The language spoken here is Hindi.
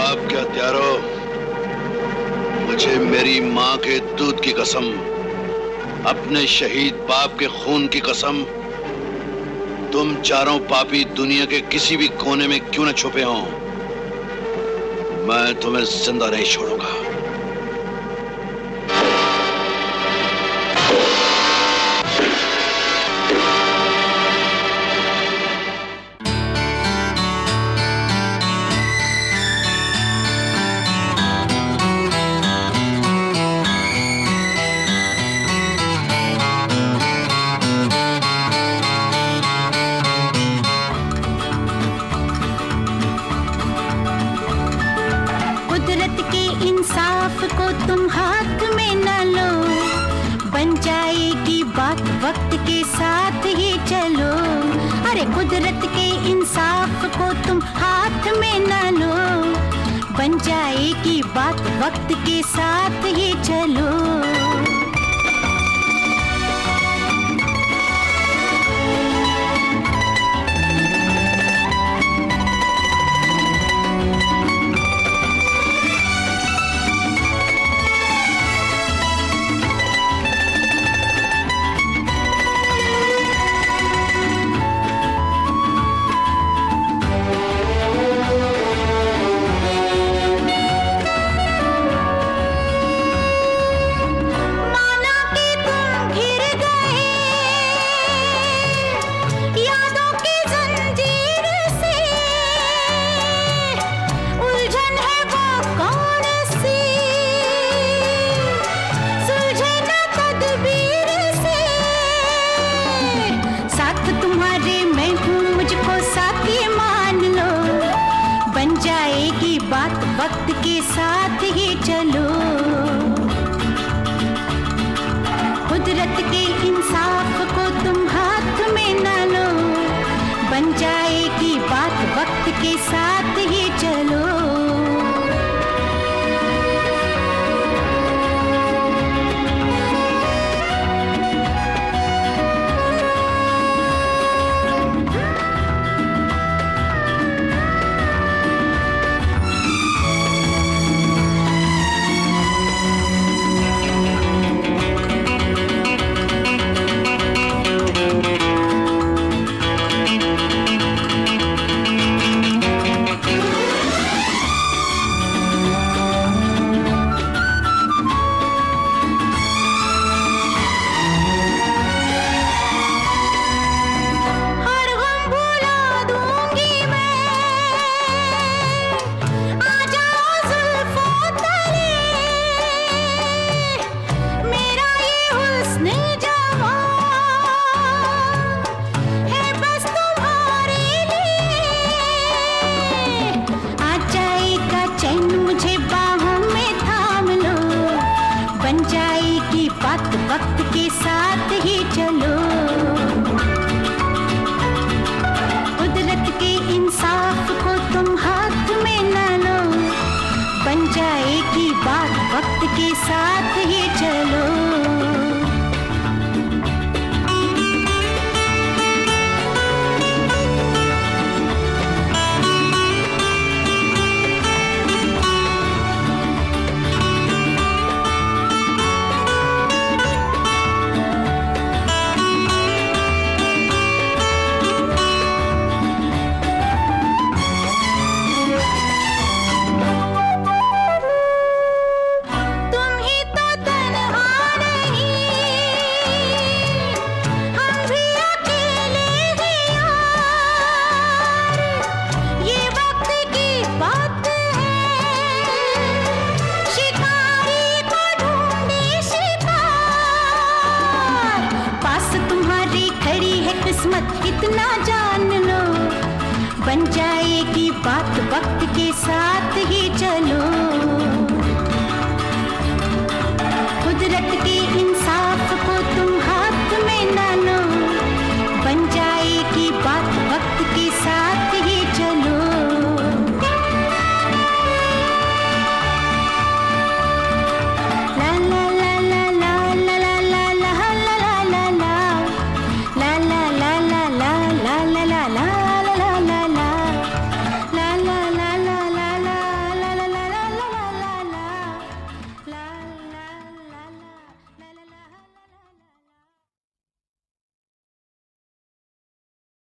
बाप के हत्यारों, मुझे मेरी माँ के दूध की कसम, अपने शहीद बाप के खून की कसम, तुम चारों पापी दुनिया के किसी भी कोने में क्यों न छुपे हों, मैं तुम्हें जिंदा नहीं छोड़ूंगा। कुदरत के इंसाफ को तुम हाथ में न लो, बन जाएगी बात वक्त के साथ ही चलो। अरे कुदरत के इंसाफ को तुम हाथ में न लो, बन जाएगी बात वक्त के साथ ही चलो। बात वक्त के साथ ही चलो। कुदरत के इंसाफ को तुम हाथ में न लो, बन जाएगी बात वक्त के साथ ही चलो। बात वक्त के साथ ही चलो। कुदरत के इंसाफ को तुम हाथ में न लो, बन जाएगी बात वक्त के साथ ही चलो। किस्मत इतना जान लो, बन जाएगी बात वक्त के साथ ही चलो। कुदरत के